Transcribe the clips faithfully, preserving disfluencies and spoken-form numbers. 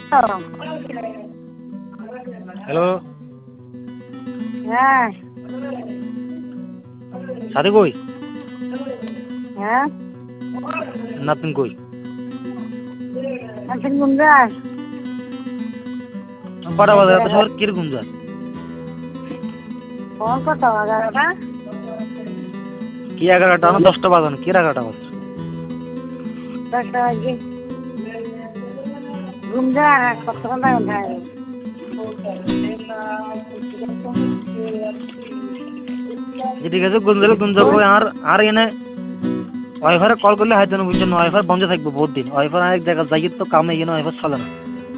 hello হ্যাঁ সাথে কই হ্যাঁ নাতিন কই আছেন গুঞ্জার কটা বাজে এত শহর কিরকম যায় ফোন কত এগারোটা কি এগারোটা না দশটা বাজানো কি এগারোটা বাজে দশটা বাজে গুঞ্জার কতক্ষণ দাঁড়ান থাকে ঠিক আছে গুঞ্জালে গুঞ্জা কই আর আর এনে ওয়াইফাই কল করলে হয়তো না বুঝছেন ওয়াইফাই বন্ধ থাকবে বহুত দিন ওয়াইফাই আরেক জায়গায় যাই তো কামে এনে ওয়াইফাই চলে না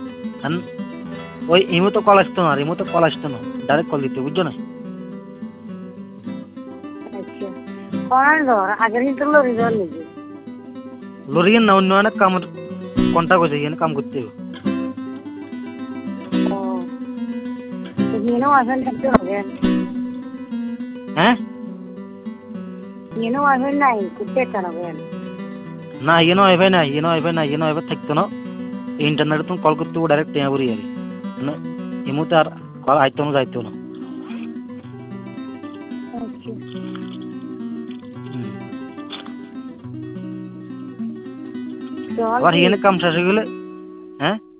ওই ইমো তো কল আসতো না ইমো তো কল আসতো না ডাইরেক্ট কল দিতে বুঝছো না আচ্ছা কোন ধর আগের দিন তো লরি ধর নিবি লরিয়েন না অন্য অনেক কাম কন্টাক্ট হয়েছে এখানে কাম করতে হবে ও নিনো আসেন থাকতে হবে হ্যাঁ নিনো আসেন নাই করতে হবে না এনো ওয়াইফাই নাই এনো ওয়াইফাই নাই এনো ওয়াইফাই থাকতো না ইন্টারনেটে তুমি কল করতে ডাইরেক্ট টেয়া পড়ি যাবে মানে ইমোতে আর কল আইতো না যাইতো না আবার এখানে কাম শেষ হয়ে গেলে হ্যাঁ